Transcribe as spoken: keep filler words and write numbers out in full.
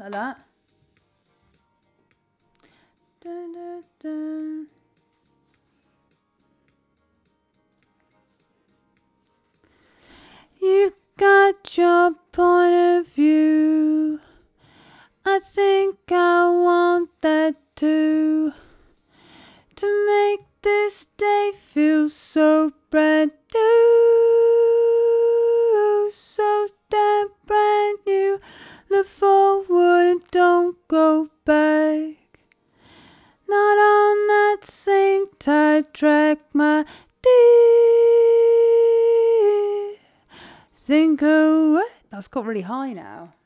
like that. Dun, dun, dun. You got your point of view. I think I want that too. To make this day feel so brand new. So damn brand new. Look forward and don't go back. Not on that same tide track, my dear. Think away. That's got really high now.